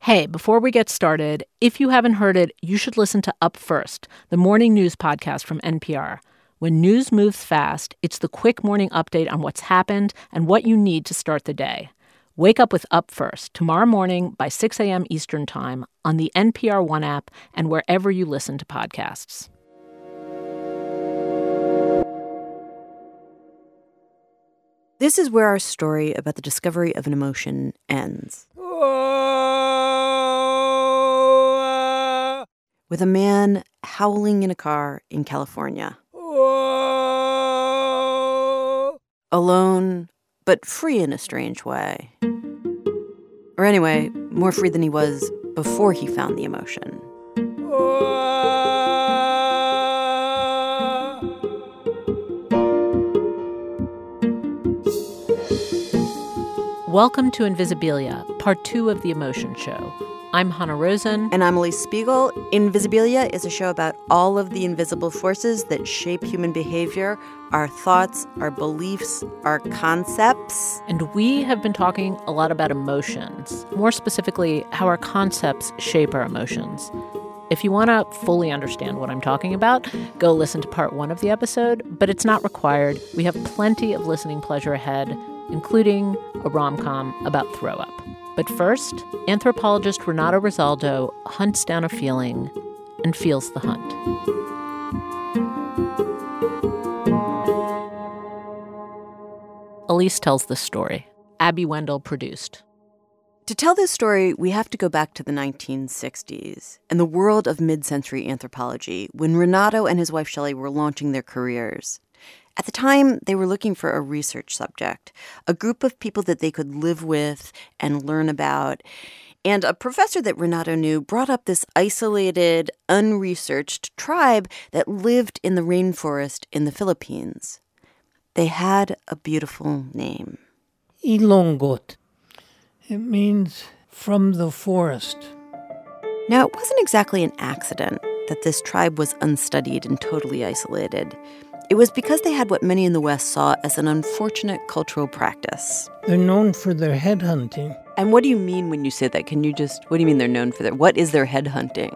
Hey, before we get started, if you haven't heard it, you should listen to Up First, the morning news podcast from NPR. When news moves fast, it's the quick morning update on what's happened and what you need to start the day. Wake up with Up First tomorrow morning by 6 a.m. Eastern Time on the NPR One app and wherever you listen to podcasts. This is where our story about the discovery of an emotion ends. With a man howling in a car in California. Alone, but free in a strange way. Or anyway, more free than he was before he found the emotion. Welcome to Invisibilia, part 2 of The Emotion Show. I'm Hanna Rosin. And I'm Elise Spiegel. Invisibilia is a show about all of the invisible forces that shape human behavior, our thoughts, our beliefs, our concepts. And we have been talking a lot about emotions, more specifically, how our concepts shape our emotions. If you want to fully understand what I'm talking about, go listen to part 1 of the episode, but it's not required. We have plenty of listening pleasure ahead, including a rom-com about throw-up. But first, anthropologist Renato Rosaldo hunts down a feeling and feels the hunt. Elise tells this story. Abby Wendell produced. To tell this story, we have to go back to the 1960s and the world of mid-century anthropology when Renato and his wife Shelley were launching their careers. At the time, they were looking for a research subject, a group of people that they could live with and learn about. And a professor that Renato knew brought up this isolated, unresearched tribe that lived in the rainforest in the Philippines. They had a beautiful name. Ilonggot. It means from the forest. Now, it wasn't exactly an accident that this tribe was unstudied and totally isolated. It was because they had what many in the West saw as an unfortunate cultural practice. They're known for their headhunting. And what do you mean when you say that? What do you mean they're known for that? What is their headhunting?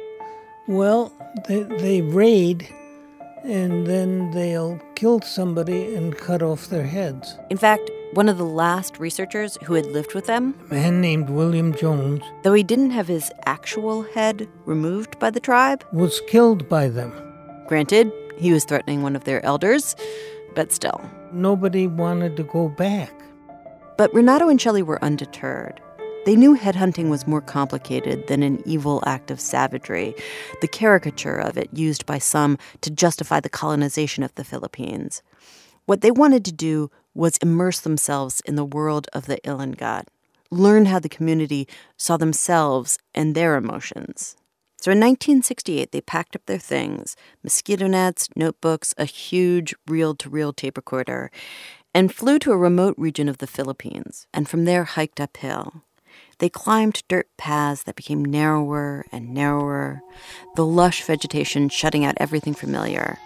Well, they raid, and then they'll kill somebody and cut off their heads. In fact, one of the last researchers who had lived with them, a man named William Jones, though he didn't have his actual head removed by the tribe, was killed by them. Granted, he was threatening one of their elders, but still. Nobody wanted to go back. But Renato and Shelley were undeterred. They knew headhunting was more complicated than an evil act of savagery, the caricature of it used by some to justify the colonization of the Philippines. What they wanted to do was immerse themselves in the world of the Ilongot, learn how the community saw themselves and their emotions. So in 1968, they packed up their things, mosquito nets, notebooks, a huge reel-to-reel tape recorder, and flew to a remote region of the Philippines, and from there hiked uphill. They climbed dirt paths that became narrower and narrower, the lush vegetation shutting out everything familiar.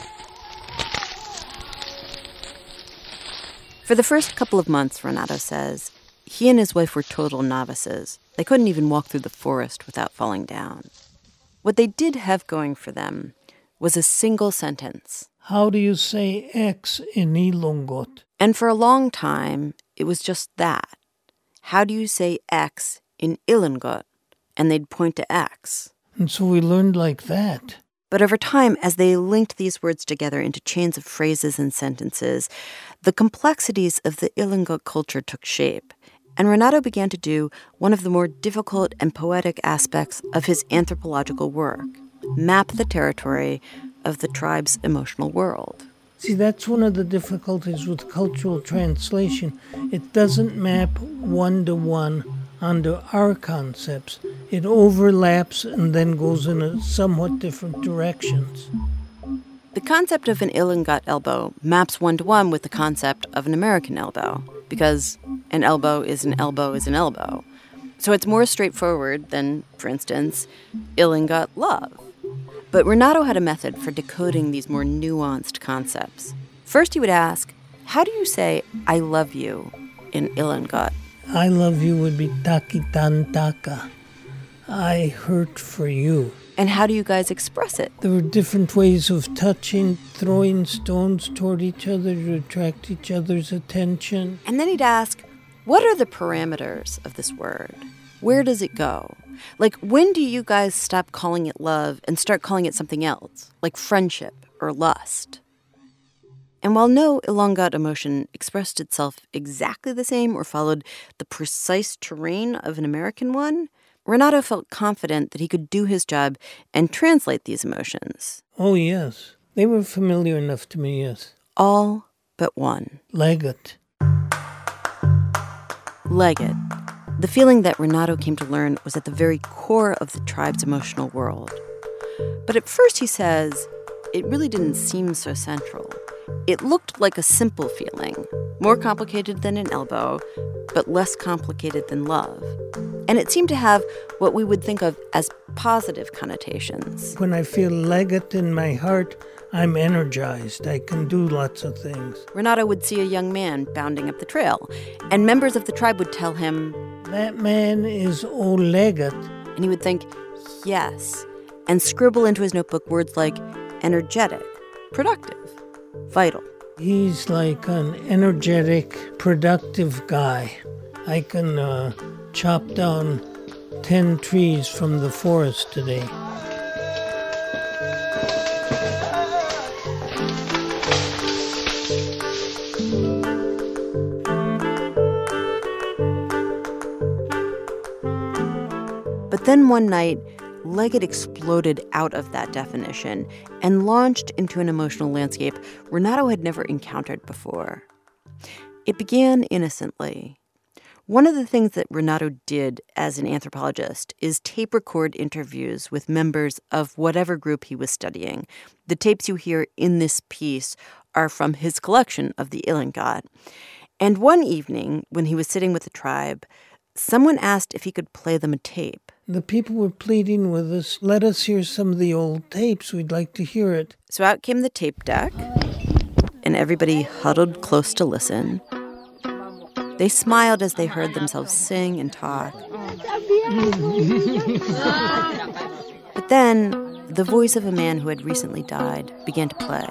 For the first couple of months, Renato says, he and his wife were total novices. They couldn't even walk through the forest without falling down. What they did have going for them was a single sentence. How do you say X in Ilonggot? And for a long time, it was just that. How do you say X in Ilongot? And they'd point to X. And so we learned like that. But over time, as they linked these words together into chains of phrases and sentences, the complexities of the Ilongot culture took shape. And Renato began to do one of the more difficult and poetic aspects of his anthropological work, map the territory of the tribe's emotional world. See, that's one of the difficulties with cultural translation. It doesn't map one-to-one onto our concepts. It overlaps and then goes in somewhat different directions. The concept of an Ilongot elbow maps one-to-one with the concept of an American elbow, because an elbow is an elbow is an elbow. So it's more straightforward than, for instance, Ilongot love. But Renato had a method for decoding these more nuanced concepts. First, he would ask, how do you say I love you in Ilongot? I love you would be takitan taka. I hurt for you. And how do you guys express it? There were different ways of touching, throwing stones toward each other to attract each other's attention. And then he'd ask, what are the parameters of this word? Where does it go? Like, when do you guys stop calling it love and start calling it something else, like friendship or lust? And while no Ilongot emotion expressed itself exactly the same or followed the precise terrain of an American one, Renato felt confident that he could do his job and translate these emotions. Oh, yes. They were familiar enough to me, yes. All but one. Leggett. Leggett. The feeling that Renato came to learn was at the very core of the tribe's emotional world. But at first, he says, it really didn't seem so central. It looked like a simple feeling, more complicated than an elbow, but less complicated than love. And it seemed to have what we would think of as positive connotations. When I feel Leggett in my heart, I'm energized. I can do lots of things. Renato would see a young man bounding up the trail, and members of the tribe would tell him, that man is old Leggett. And he would think, yes, and scribble into his notebook words like energetic, productive, vital. He's like an energetic, productive guy. I can chop down 10 trees from the forest today. But then one night, Leggett exploded out of that definition and launched into an emotional landscape Renato had never encountered before. It began innocently. One of the things that Renato did as an anthropologist is tape record interviews with members of whatever group he was studying. The tapes you hear in this piece are from his collection of the Ilongot. And one evening, when he was sitting with the tribe, someone asked if he could play them a tape. The people were pleading with us, let us hear some of the old tapes. We'd like to hear it. So out came the tape deck, and everybody huddled close to listen. They smiled as they heard themselves sing and talk. But then, the voice of a man who had recently died began to play.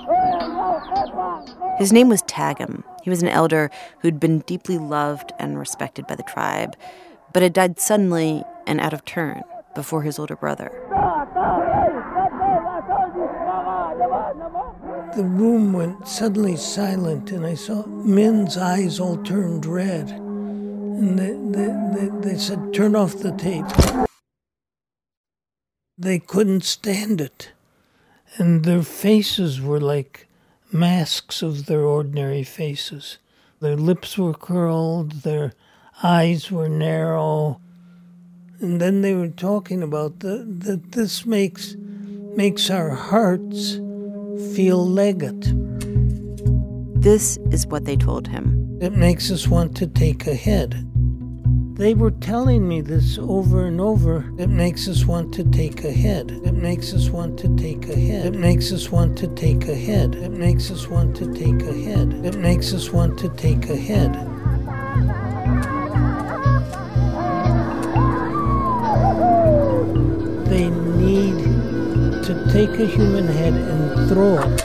His name was Tagum. He was an elder who'd been deeply loved and respected by the tribe, but had died suddenly and out of turn before his older brother. The room went suddenly silent, and I saw men's eyes all turned red. And they said, turn off the tape. They couldn't stand it. And their faces were like masks of their ordinary faces. Their lips were curled, their eyes were narrow. And then they were talking about that this makes our hearts feel Leggett. This is what they told him. It makes us want to take a head. They were telling me this over and over. It makes us want to take a head. It makes us want to take a head. It makes us want to take a head. It makes us want to take a head. It makes us want to take a head. They need to take a human head and throw it.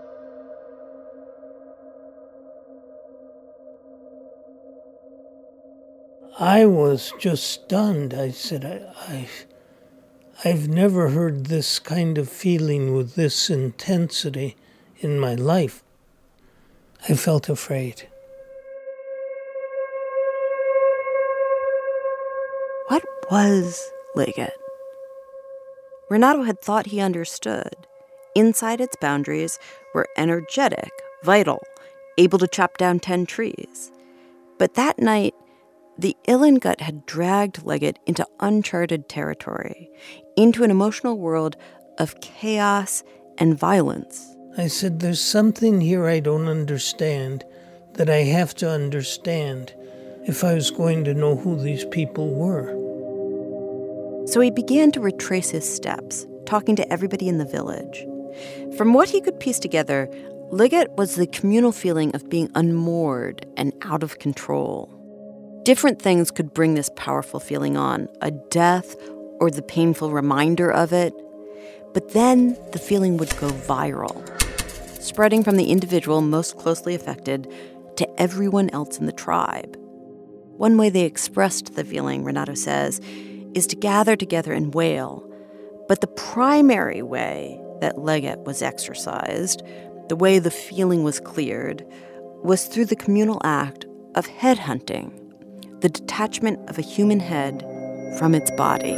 I was just stunned. I said, I've never heard this kind of feeling with this intensity in my life. I felt afraid. What was Leggett? Renato had thought he understood. Inside its boundaries were energetic, vital, able to chop down 10 trees. But that night, the Ilongot had dragged Leggett into uncharted territory, into an emotional world of chaos and violence. I said, there's something here I don't understand that I have to understand if I was going to know who these people were. So he began to retrace his steps, talking to everybody in the village. From what he could piece together, Leggett was the communal feeling of being unmoored and out of control. Different things could bring this powerful feeling on, a death or the painful reminder of it. But then the feeling would go viral, spreading from the individual most closely affected to everyone else in the tribe. One way they expressed the feeling, Renato says, is to gather together and wail. But the primary way that Leggett was exorcised, the way the feeling was cleared, was through the communal act of headhunting, the detachment of a human head from its body.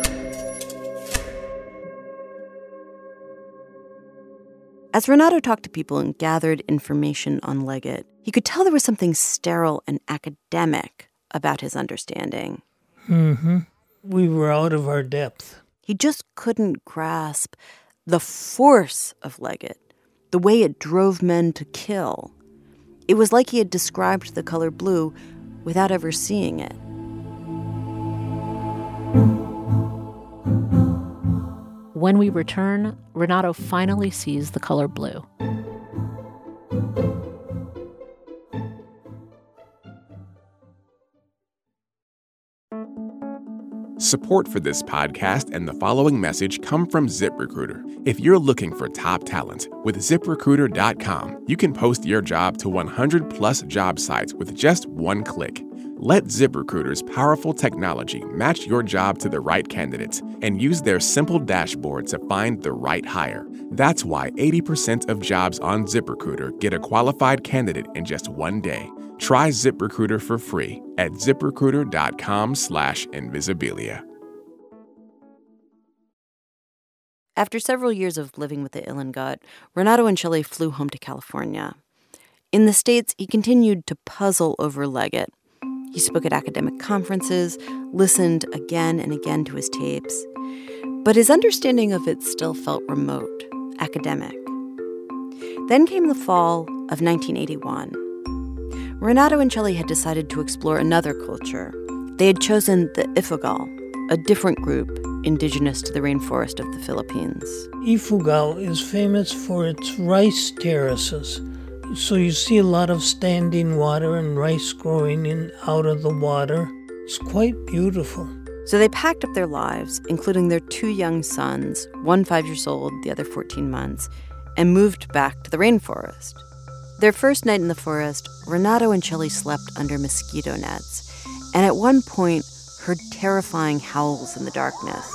As Renato talked to people and gathered information on Leggett, he could tell there was something sterile and academic about his understanding. We were out of our depth. He just couldn't grasp the force of Leggett, the way it drove men to kill. It was like he had described the color blue without ever seeing it. When we return, Renato finally sees the color blue. Support for this podcast and the following message come from ZipRecruiter. If you're looking for top talent, with ZipRecruiter.com, you can post your job to 100-plus job sites with just one click. Let ZipRecruiter's powerful technology match your job to the right candidates and use their simple dashboard to find the right hire. That's why 80% of jobs on ZipRecruiter get a qualified candidate in just one day. Try ZipRecruiter for free at ZipRecruiter.com/Invisibilia. After several years of living with the Ilongot, Renato Ancelli flew home to California. In the States, he continued to puzzle over Leggett. He spoke at academic conferences, listened again and again to his tapes. But his understanding of it still felt remote, academic. Then came the fall of 1981. Renato Ancelli had decided to explore another culture. They had chosen the Ifugao, a different group indigenous to the rainforest of the Philippines. Ifugao is famous for its rice terraces. So you see a lot of standing water and rice growing out of the water. It's quite beautiful. So they packed up their lives, including their 2 young sons, one 5 years old, the other 14 months, and moved back to the rainforest. Their first night in the forest, Renato Ancelli slept under mosquito nets, and at one point heard terrifying howls in the darkness.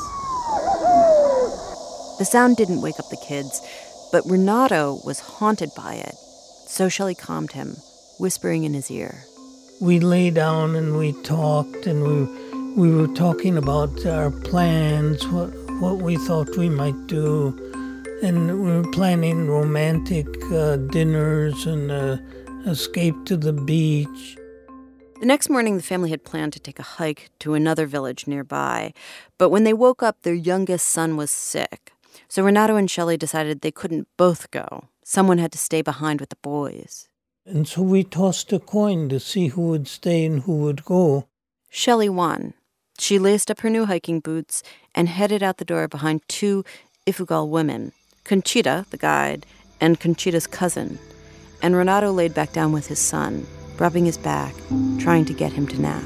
The sound didn't wake up the kids, but Renato was haunted by it. So Shelley calmed him, whispering in his ear. We lay down and we talked, and we were talking about our plans, what we thought we might do. And we were planning romantic dinners and escape to the beach. The next morning, the family had planned to take a hike to another village nearby. But when they woke up, their youngest son was sick. So Renato and Shelley decided they couldn't both go. Someone had to stay behind with the boys. And so we tossed a coin to see who would stay and who would go. Shelley won. She laced up her new hiking boots and headed out the door behind 2 Ifugao women, Conchita, the guide, and Conchita's cousin. And Renato laid back down with his son, rubbing his back, trying to get him to nap.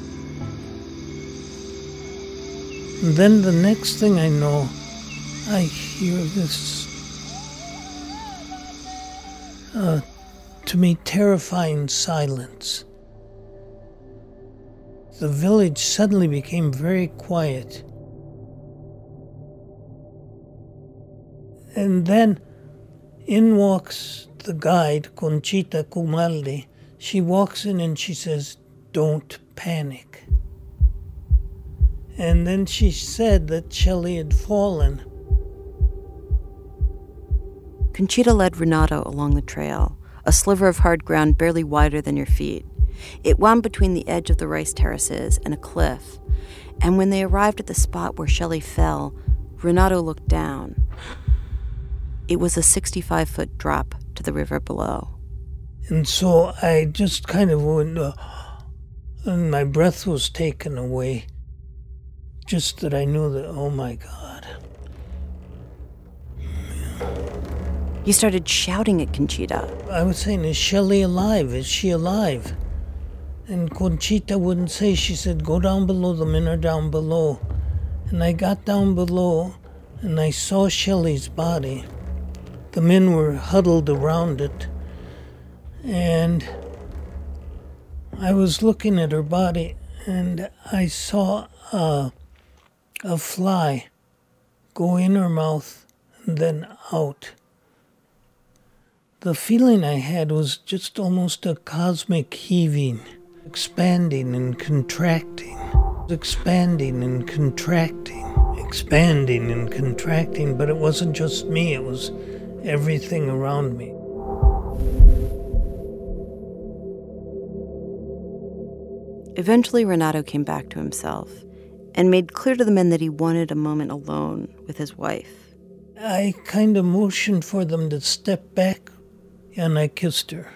And then the next thing I know, I hear this, to me, terrifying silence. The village suddenly became very quiet. And then in walks the guide, Conchita Cumalde. She walks in and she says, "Don't panic." And then she said that Shelley had fallen. Conchita led Renato along the trail, a sliver of hard ground barely wider than your feet. It wound between the edge of the rice terraces and a cliff. And when they arrived at the spot where Shelley fell, Renato looked down. It was a 65-foot drop to the river below. And so I just kind of went, and my breath was taken away. Just that I knew that, oh my God. He started shouting at Conchita. I was saying, is Shelley alive? Is she alive? And Conchita wouldn't say. She said, go down below, the men are down below. And I got down below, and I saw Shelley's body. The men were huddled around it. And I was looking at her body, and I saw a fly go in her mouth and then out. The feeling I had was just almost a cosmic heaving, expanding and contracting, expanding and contracting, expanding and contracting, but it wasn't just me, it was everything around me. Eventually, Renato came back to himself and made clear to the men that he wanted a moment alone with his wife. I kind of motioned for them to step back, and I kissed her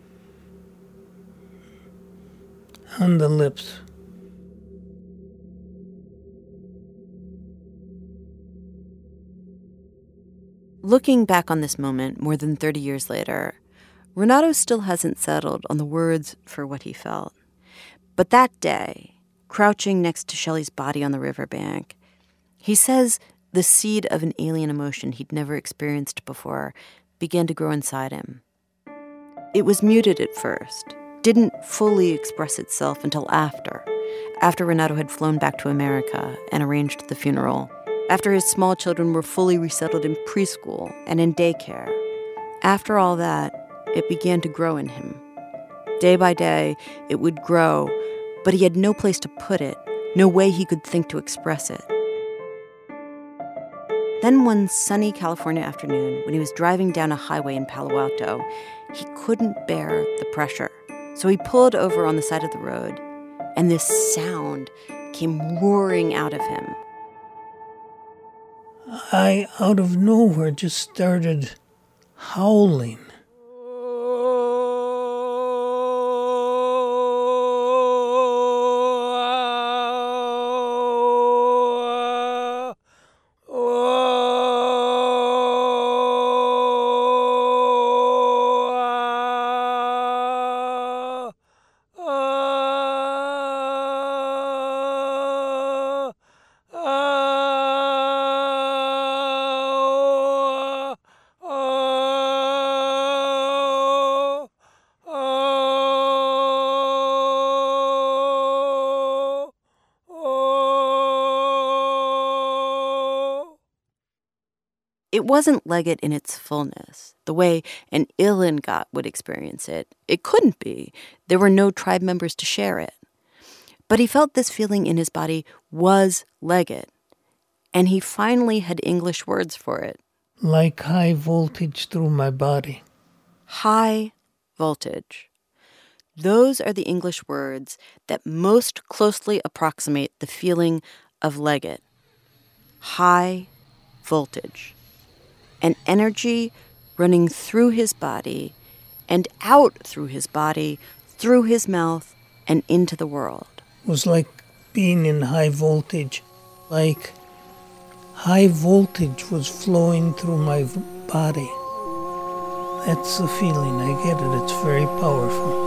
on the lips. Looking back on this moment more than 30 years later, Renato still hasn't settled on the words for what he felt. But that day, crouching next to Shelley's body on the riverbank, he says the seed of an alien emotion he'd never experienced before began to grow inside him. It was muted at first, didn't fully express itself until after Renato had flown back to America and arranged the funeral, after his small children were fully resettled in preschool and in daycare. After all that, it began to grow in him. Day by day, it would grow, but he had no place to put it, no way he could think to express it. Then one sunny California afternoon, when he was driving down a highway in Palo Alto, he couldn't bear the pressure. So he pulled over on the side of the road, and this sound came roaring out of him. I, out of nowhere, just started howling. It wasn't Leggett in its fullness, the way an Ilongot would experience it. It couldn't be. There were no tribe members to share it. But he felt this feeling in his body was Leggett, and he finally had English words for it. Like high voltage through my body. High voltage. Those are the English words that most closely approximate the feeling of Leggett. High voltage. An energy running through his body and out through his body, through his mouth, and into the world. It was like being in high voltage. Like high voltage was flowing through my body. That's the feeling. I get it. It's very powerful.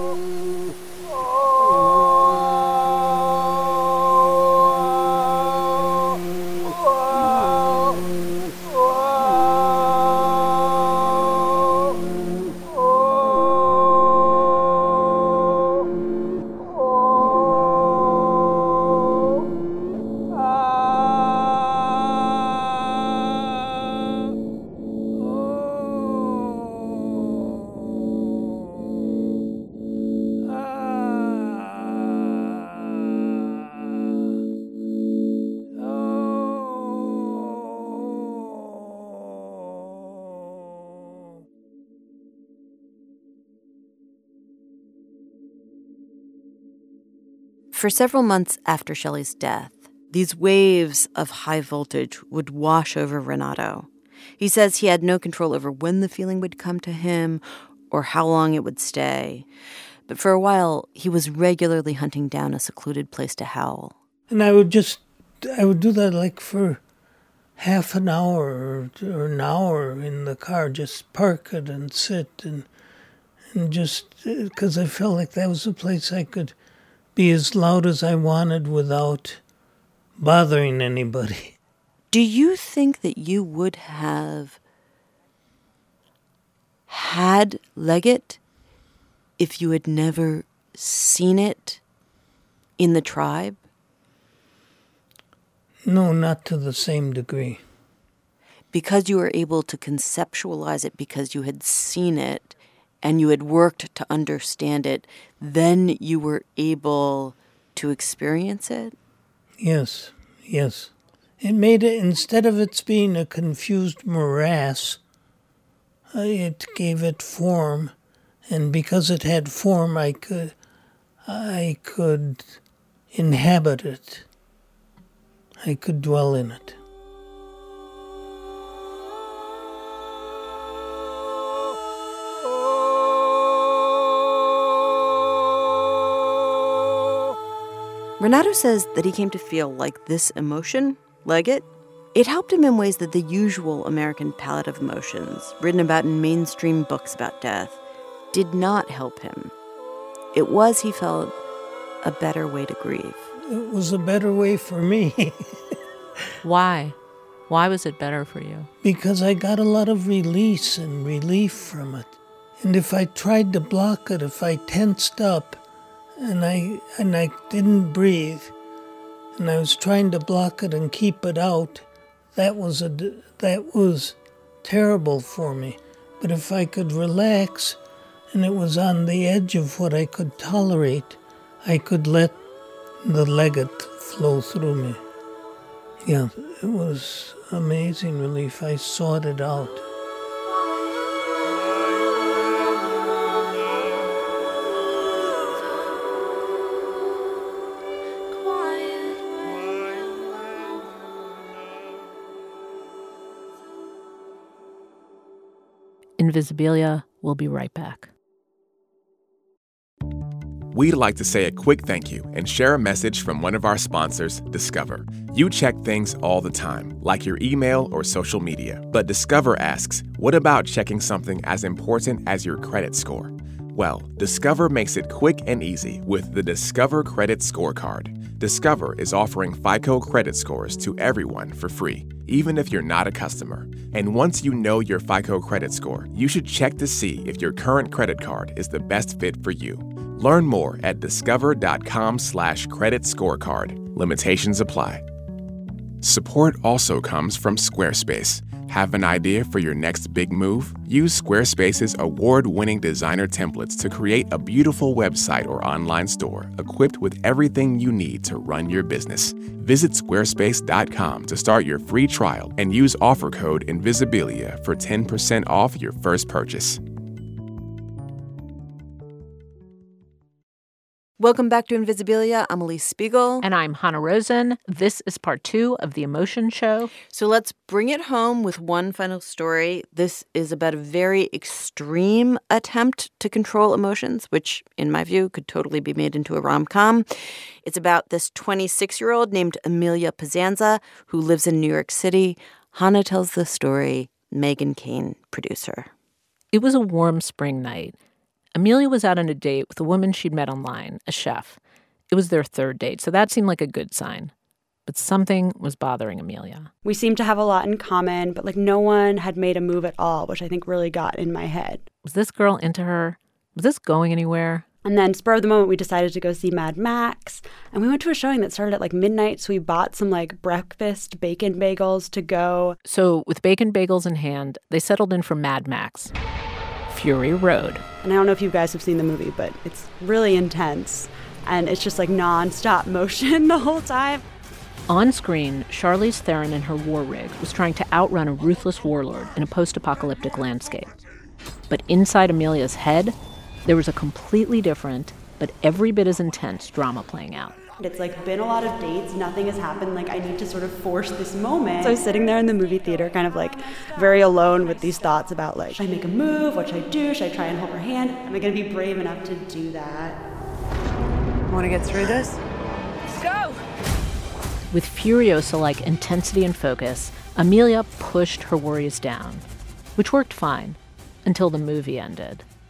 For several months after Shelley's death, these waves of high voltage would wash over Renato. He says he had no control over when the feeling would come to him or how long it would stay. But for a while, he was regularly hunting down a secluded place to howl. And I would do that like for half an hour or an hour in the car, just park it and sit And just because I felt like that was a place I could be as loud as I wanted without bothering anybody. Do you think that you would have had Leggett if you had never seen it in the tribe? No, not to the same degree. Because you were able to conceptualize it because you had seen it and you had worked to understand it, then you were able to experience it? Yes, yes. It made it, instead of it being a confused morass, it gave it form. And because it had form, I could inhabit it. I could dwell in it. Renato says that he came to feel like this emotion, Leggett, it helped him in ways that the usual American palette of emotions, written about in mainstream books about death, did not help him. It was, he felt, a better way to grieve. It was a better way for me. Why? Why was it better for you? Because I got a lot of release and relief from it. And if I tried to block it, if I tensed up and I didn't breathe, and I was trying to block it and keep it out, that was terrible for me. But if I could relax and it was on the edge of what I could tolerate, I could let the Leggett flow through me. Yeah, it was amazing relief. I sought it out. Invisibilia will be right back. We'd like to say a quick thank you and share a message from one of our sponsors, Discover. You check things all the time, like your email or social media. But Discover asks, what about checking something as important as your credit score? Well, Discover makes it quick and easy with the Discover Credit Scorecard. Discover is offering FICO credit scores to everyone for free, even if you're not a customer. And once you know your FICO credit score, you should check to see if your current credit card is the best fit for you. Learn more at discover.com/credit scorecard. Limitations apply. Support also comes from Squarespace. Have an idea for your next big move? Use Squarespace's award-winning designer templates to create a beautiful website or online store equipped with everything you need to run your business. Visit squarespace.com to start your free trial and use offer code Invisibilia for 10% off your first purchase. Welcome back to Invisibilia. I'm Elise Spiegel. And I'm Hannah Rosen. This is part 2 of The Emotion Show. So let's bring it home with one final story. This is about a very extreme attempt to control emotions, which, in my view, could totally be made into a rom-com. It's about this 26-year-old named Amelia Pazanza who lives in New York City. Hannah tells the story. Meghan Kane, producer. It was a warm spring night. Amelia was out on a date with a woman she'd met online, a chef. It was their third date, so that seemed like a good sign. But something was bothering Amelia. We seemed to have a lot in common, but no one had made a move at all, which I think really got in my head. Was this girl into her? Was this going anywhere? And then, spur of the moment, we decided to go see Mad Max. And we went to a showing that started at midnight, so we bought some breakfast bacon bagels to go. So with bacon bagels in hand, they settled in for Mad Max. Fury Road. And I don't know if you guys have seen the movie, but it's really intense. And it's just non-stop motion the whole time. On screen, Charlize Theron in her war rig was trying to outrun a ruthless warlord in a post-apocalyptic landscape. But inside Amelia's head, there was a completely different, but every bit as intense drama playing out. It's been a lot of dates, nothing has happened, I need to sort of force this moment. So I was sitting there in the movie theater kind of very alone with these thoughts about should I make a move, what should I do, should I try and hold her hand, am I going to be brave enough to do that? Want to get through this? Let's go! With Furiosa-like intensity and focus, Amelia pushed her worries down, which worked fine until the movie ended.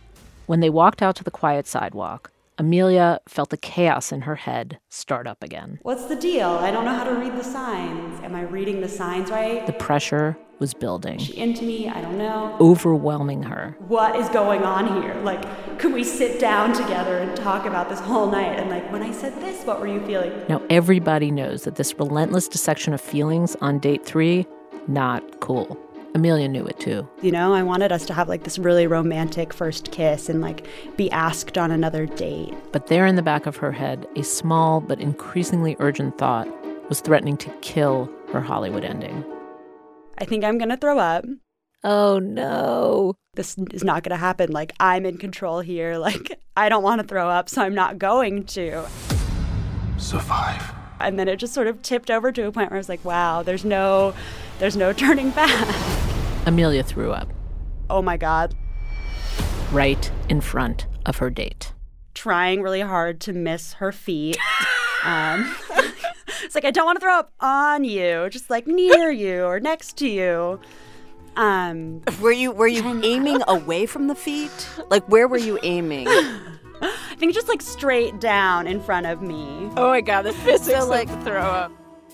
When they walked out to the quiet sidewalk, Amelia felt the chaos in her head start up again. What's the deal? I don't know how to read the signs. Am I reading the signs right? The pressure was building. Is she into me? I don't know. Overwhelming her. What is going on here? Like, could we sit down together and talk about this whole night? And like, when I said this, what were you feeling? Now, everybody knows that this relentless dissection of feelings on date 3, not cool. Amelia knew it too. You know, I wanted us to have like this really romantic first kiss and like be asked on another date. But there in the back of her head, a small but increasingly urgent thought was threatening to kill her Hollywood ending. I think I'm going to throw up. Oh, no. This is not going to happen. Like, I'm in control here. Like, I don't want to throw up, so I'm not going to. Survive. And then it just sort of tipped over to a point where I was like, wow, there's no turning back. Amelia threw up. Oh, my God. Right in front of her date. Trying really hard to miss her feet. It's like, I don't want to throw up on you, just like near you or next to you. Were you aiming away from the feet? Like, where were you aiming? I think just like straight down in front of me. Oh my God, the physics of throw up.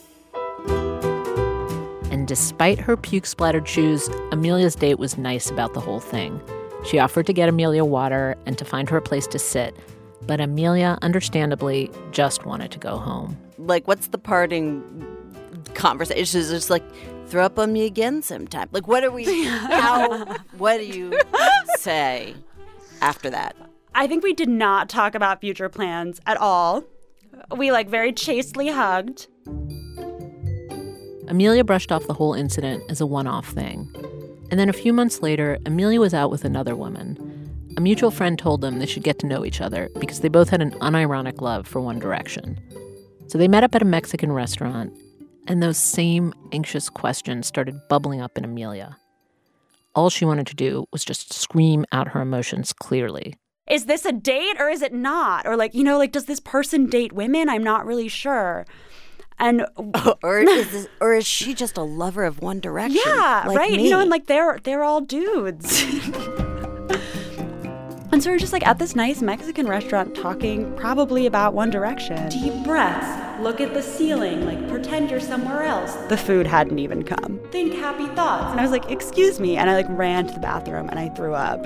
And despite her puke-splattered shoes, Amelia's date was nice about the whole thing. She offered to get Amelia water and to find her a place to sit. But Amelia, understandably, just wanted to go home. Like, what's the parting conversation? It's just like, throw up on me again sometime. Like, what do you say after that? I think we did not talk about future plans at all. We, like, very chastely hugged. Amelia brushed off the whole incident as a one-off thing. And then a few months later, Amelia was out with another woman. A mutual friend told them they should get to know each other because they both had an unironic love for One Direction. So they met up at a Mexican restaurant, and those same anxious questions started bubbling up in Amelia. All she wanted to do was just scream out her emotions clearly. Is this a date or is it not? Or like, you know, like, does this person date women? I'm not really sure. And or is she just a lover of One Direction? Yeah, like right. Me? You know, and like they're all dudes. And so we're just like at this nice Mexican restaurant talking probably about One Direction. Deep breaths. Look at the ceiling. Like, pretend you're somewhere else. The food hadn't even come. Think happy thoughts. And I was like, excuse me. And I like ran to the bathroom and I threw up.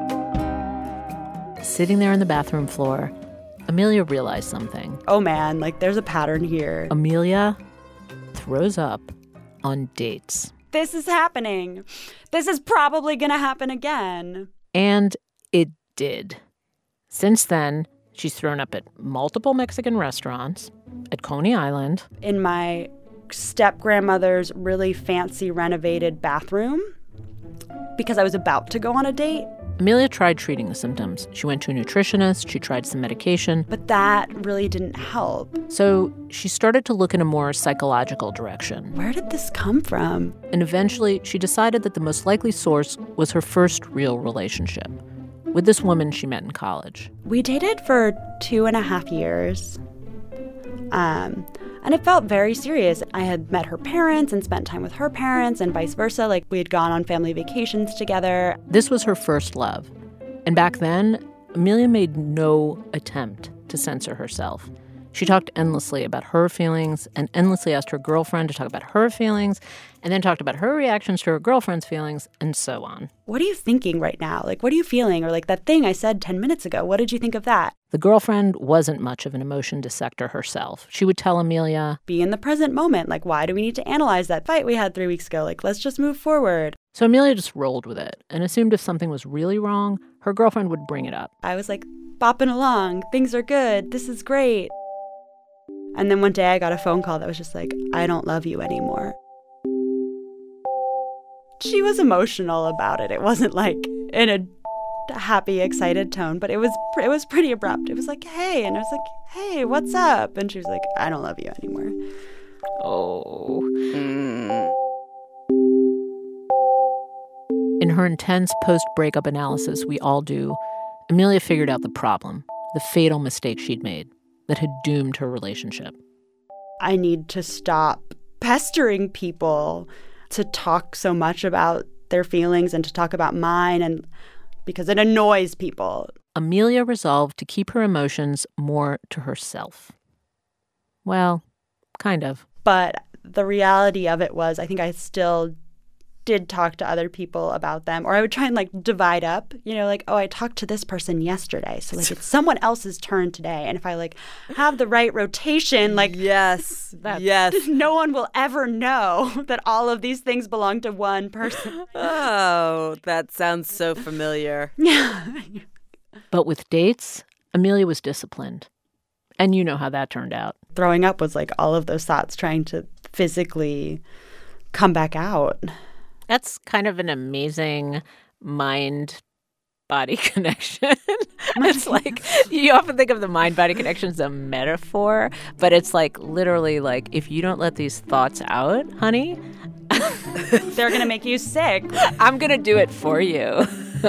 Sitting there on the bathroom floor, Amelia realized something. Oh man, like there's a pattern here. Amelia throws up on dates. This is happening. This is probably gonna happen again. And it did. Since then, she's thrown up at multiple Mexican restaurants, at Coney Island. In my step-grandmother's really fancy renovated bathroom because I was about to go on a date. Amelia tried treating the symptoms. She went to a nutritionist, she tried some medication. But that really didn't help. So she started to look in a more psychological direction. Where did this come from? And eventually, she decided that the most likely source was her first real relationship with this woman she met in college. We dated for 2.5 years. And it felt very serious. I had met her parents and spent time with her parents and vice versa. Like, we had gone on family vacations together. This was her first love. And back then, Amelia made no attempt to censor herself. She talked endlessly about her feelings and endlessly asked her girlfriend to talk about her feelings and then talked about her reactions to her girlfriend's feelings and so on. What are you thinking right now? Like, what are you feeling? Or like that thing I said 10 minutes ago, what did you think of that? The girlfriend wasn't much of an emotion dissector herself. She would tell Amelia, be in the present moment. Like, why do we need to analyze that fight we had 3 weeks ago? Like, let's just move forward. So Amelia just rolled with it and assumed if something was really wrong, her girlfriend would bring it up. I was like, bopping along. Things are good. This is great. And then one day I got a phone call that was just like, I don't love you anymore. She was emotional about it. It wasn't like in a happy, excited tone, but it was pretty abrupt. It was like, hey. And I was like, hey, what's up? And she was like, I don't love you anymore. Oh. In her intense post-breakup analysis we all do, Amelia figured out the problem, the fatal mistake she'd made that had doomed her relationship. I need to stop pestering people to talk so much about their feelings and to talk about mine and because it annoys people. Amelia resolved to keep her emotions more to herself. Well, kind of. But the reality of it was I think I still did talk to other people about them, or I would try and like divide up, like, oh, I talked to this person yesterday, so like it's someone else's turn today, and if I like have the right rotation, like yes, no one will ever know that all of these things belong to one person. Oh, that sounds so familiar. But with dates, Amelia was disciplined, and you know how that turned out. Throwing up was like all of those thoughts trying to physically come back out. That's kind of an amazing mind-body connection. It's like, you often think of the mind-body connection as a metaphor, but it's like literally like, if you don't let these thoughts out, honey, they're going to make you sick. I'm going to do it for you.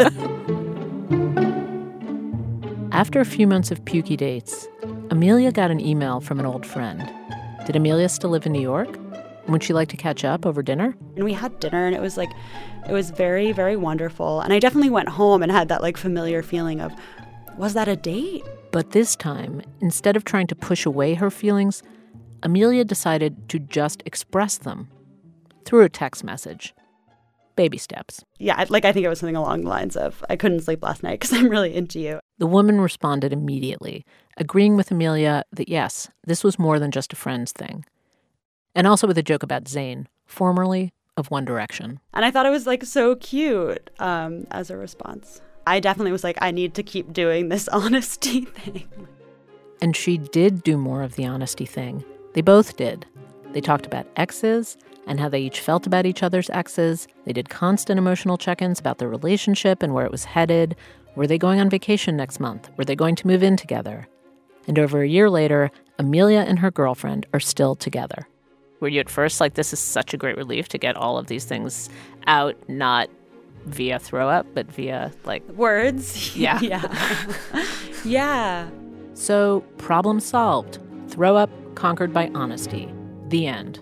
After a few months of pukey dates, Amelia got an email from an old friend. Did Amelia still live in New York? Would she like to catch up over dinner? And we had dinner, and it was very, very wonderful. And I definitely went home and had that like familiar feeling of, was that a date? But this time, instead of trying to push away her feelings, Amelia decided to just express them through a text message. Baby steps. Yeah, I think it was something along the lines of, I couldn't sleep last night because I'm really into you. The woman responded immediately, agreeing with Amelia that yes, this was more than just a friend's thing. And also with a joke about Zayn, formerly of One Direction. And I thought it was like so cute as a response. I definitely was like, I need to keep doing this honesty thing. And she did do more of the honesty thing. They both did. They talked about exes and how they each felt about each other's exes. They did constant emotional check-ins about their relationship and where it was headed. Were they going on vacation next month? Were they going to move in together? And over a year later, Amelia and her girlfriend are still together. Were you at first like, this is such a great relief to get all of these things out, not via throw up, but via like words? Yeah. Yeah. So problem solved. Throw up conquered by honesty. The end.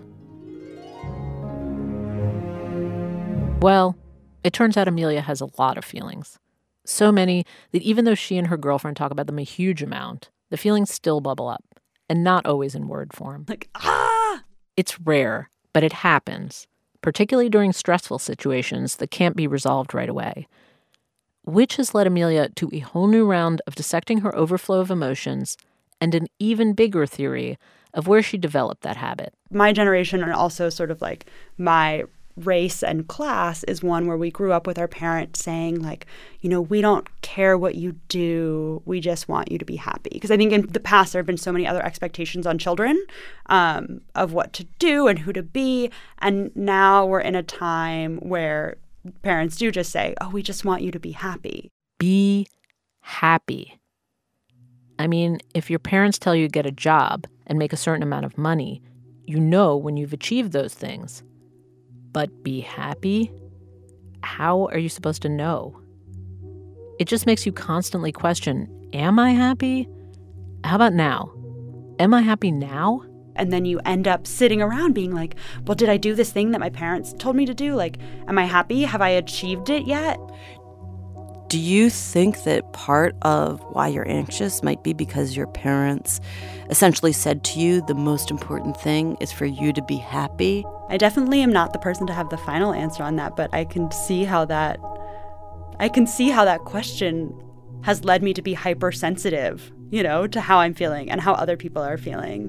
Well, it turns out Amelia has a lot of feelings. So many that even though she and her girlfriend talk about them a huge amount, the feelings still bubble up, and not always in word form. Like, It's rare, but it happens, particularly during stressful situations that can't be resolved right away. Which has led Amelia to a whole new round of dissecting her overflow of emotions and an even bigger theory of where she developed that habit. My generation, and also sort of like my race and class, is one where we grew up with our parents saying like, we don't care what you do, we just want you to be happy. Because I think in the past there have been so many other expectations on children of what to do and who to be. And now we're in a time where parents do just say, oh, we just want you to be happy. Be happy. I mean, if your parents tell you to get a job and make a certain amount of money, you know when you've achieved those things. But be happy? How are you supposed to know? It just makes you constantly question, am I happy? How about now? Am I happy now? And then you end up sitting around being like, well, did I do this thing that my parents told me to do? Like, am I happy? Have I achieved it yet? Do you think that part of why you're anxious might be because your parents essentially said to you the most important thing is for you to be happy? I definitely am not the person to have the final answer on that, but I can see how that question has led me to be hypersensitive, to how I'm feeling and how other people are feeling.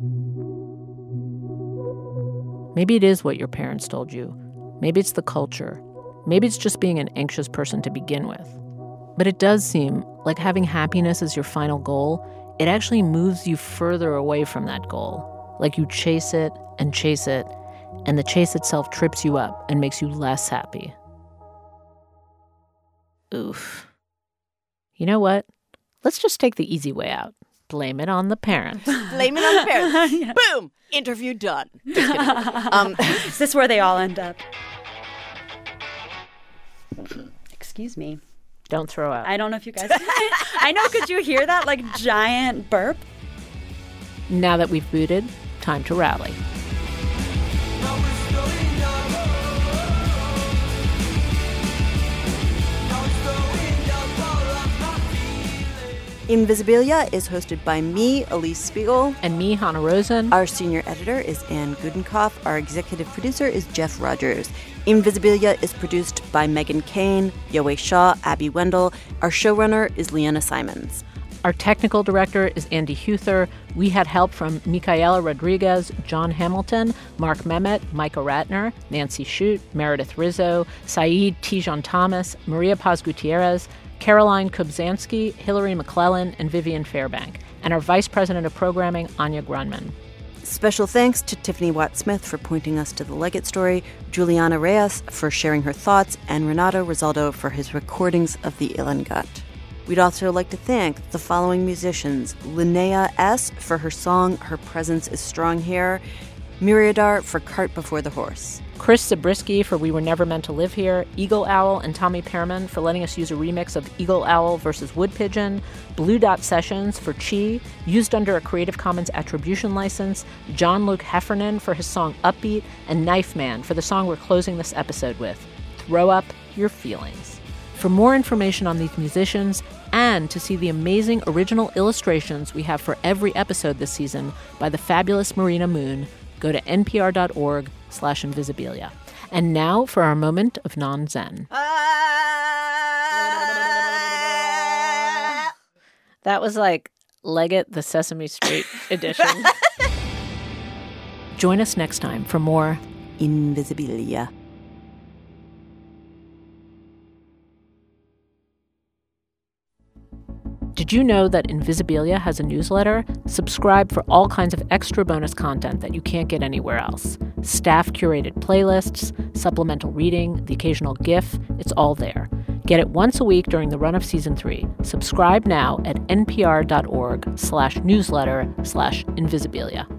Maybe it is what your parents told you. Maybe it's the culture. Maybe it's just being an anxious person to begin with. But it does seem like having happiness as your final goal, it actually moves you further away from that goal. Like you chase it, and the chase itself trips you up and makes you less happy. Oof. You know what? Let's just take the easy way out. Blame it on the parents. Blame it on the parents. Yeah. Boom! Interview done. Just kidding. Is this where they all end up? Excuse me. Don't throw up. I don't know if you guys... I know, could you hear that, like, giant burp? Now that we've booted, time to rally. Invisibilia is hosted by me, Elise Spiegel. And me, Hannah Rosen. Our senior editor is Anne Gudenkauf. Our executive producer is Jeff Rogers. Invisibilia is produced by Megan Kane, Yoe Shaw, Abby Wendell. Our showrunner is Leanna Simons. Our technical director is Andy Huther. We had help from Micaela Rodriguez, John Hamilton, Mark Mehmet, Micah Ratner, Nancy Shute, Meredith Rizzo, Saeed Tijan Thomas, Maria Paz Gutierrez, Caroline Kubzansky, Hillary McClellan, and Vivian Fairbank, and our Vice President of Programming, Anya Grunman. Special thanks to Tiffany Watt-Smith for pointing us to the Leggett story, Juliana Reyes for sharing her thoughts, and Renato Rosaldo for his recordings of the Ilongot. We'd also like to thank the following musicians: Linnea S. for her song Her Presence is Strong Here, Myriadar for Cart Before the Horse, Chris Zabriskie for We Were Never Meant to Live Here, Eagle Owl and Tommy Pearman for letting us use a remix of Eagle Owl versus Wood Pigeon, Blue Dot Sessions for Chi, used under a Creative Commons Attribution license, John Luke Heffernan for his song Upbeat, and Knife Man for the song we're closing this episode with, Throw Up Your Feelings. For more information on these musicians and to see the amazing original illustrations we have for every episode this season by the fabulous Marina Moon, go to npr.org/invisibilia. And now for our moment of non-zen. That was like Leggett the Sesame Street edition. Join us next time for more Invisibilia. Did you know that Invisibilia has a newsletter? Subscribe for all kinds of extra bonus content that you can't get anywhere else. Staff-curated playlists, supplemental reading, the occasional GIF, it's all there. Get it once a week during the run of Season 3. Subscribe now at npr.org/newsletter/invisibilia.